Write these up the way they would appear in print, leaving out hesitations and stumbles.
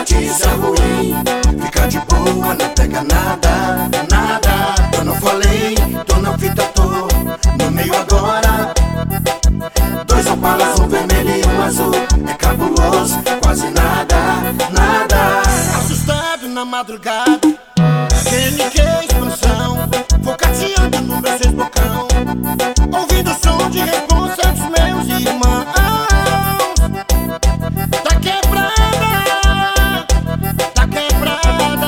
notícia ruim. Fica de boa, não pega nada, nada. Eu não falei, tô na fita, tô no meio agora. Dois opalas, um vermelho e um azul. É cabuloso, quase nada, nada. Assustado na madrugada, TNK expansão, focateando no meu seis bocão, ouvindo o som de responsa dos meus irmãos. Tá quebrada, tá quebrada.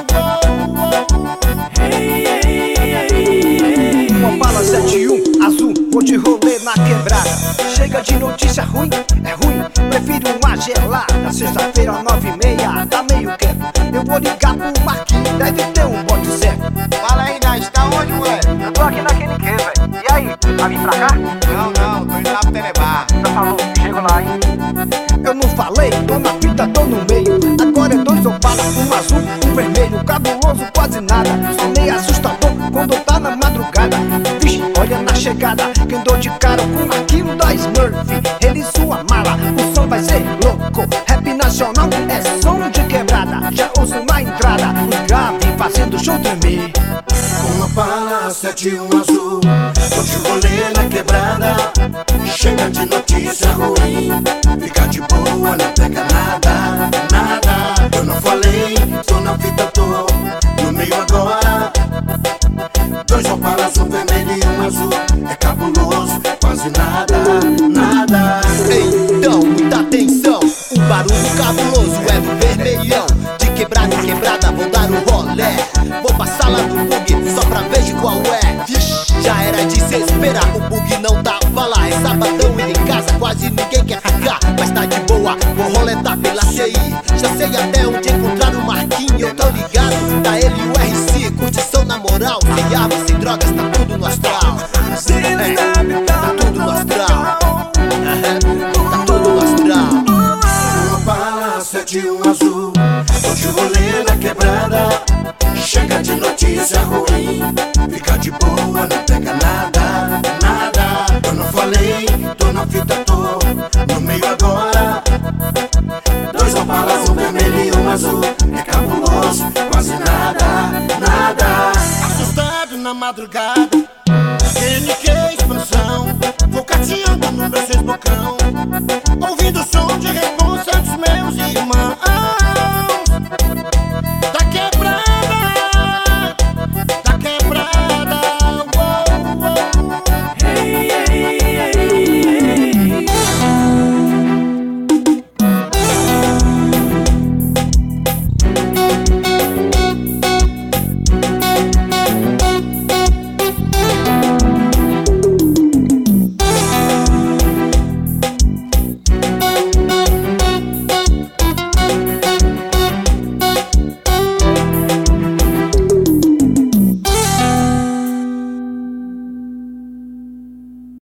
Opala 71, azul, vou de rolê na quebrada. Chega de notícia ruim, é ruim, prefiro uma gelada. Sexta-feira, 9h30, tá meio quieto. Eu vou ligar pro Marquinhos, deve ter um bote certo. Fala aí, Nath, tá onde, moleque? Eu tô aqui na QNQ, velho. E aí, vai vir pra cá? Não, tô indo lá pro Telebar. Já falou, chego lá, hein? Eu não falei, tô na fita, tô no meio. Agora é dois opalas, um azul, um vermelho. Cabuloso, quase nada, só meio assustador quando tá na madrugada. Vixe, olha na chegada, quem dou de cara com o Marquinhos da Smurf. Ele sua mala, o som vai ser louco. Rap nacional é som de quebrada. Já ouço na entrada, os graves fazendo show tremer. Uma Opala 71 azul, hoje o rolê na quebrada. Chega de notícia ruim, fica de boa, não pega nada, nada. Eu não falei, tô na fita, tô no meio agora. Dois opalas, um vermelho e um azul. É cabuloso, quase nada, nada. Então, muita atenção, o barulho cabuloso é do vermelhão. De quebrada em quebrada vou dar um rolé. Vou passar lá no bug só pra ver de qual é. Já era de se esperar, o bug não tava lá. É sabadão e em casa quase ninguém quer ficar. Mas tá de boa, vou roletar pela CI. Já sei até onde encontrar o Marquinhos, eu tô ligado. Tá ele e o RC, curtição na moral. Sem armas, sem drogas, tá tudo no astral. Tá tudo no astral. Tá tudo no astral. Uma Opala 71 azul, hoje o rolê na quebrada. Chega de notícia ruim, fica de boa, não pega nada, nada. Eu não falei, tô na fita, tô no meio agora. Dois opalas, um vermelho e um azul. É cabuloso, quase nada, nada. Assustado na madrugada, TNK expansão, focateando no meu seis bocão,